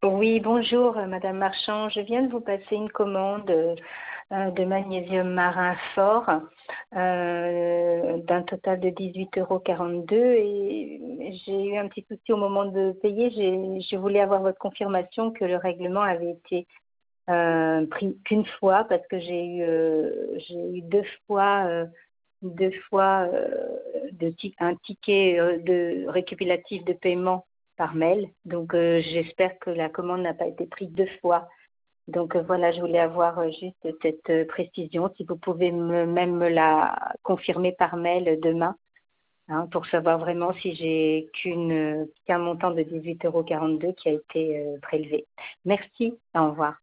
Oui, bonjour, Madame Marchand. Je viens de vous passer une commande de magnésium marin fort d'un total de 18,42 € et j'ai eu un petit souci au moment de payer. Je voulais avoir votre confirmation que le règlement avait été pris qu'une fois parce que j'ai eu deux fois un ticket de récapitulatif de paiement par mail. Donc, j'espère que la commande n'a pas été prise deux fois. Donc, voilà, je voulais avoir juste cette précision. Si vous pouvez même me la confirmer par mail demain, hein, pour savoir vraiment si j'ai qu'un montant de 18,42 € qui a été prélevé. Merci, au revoir.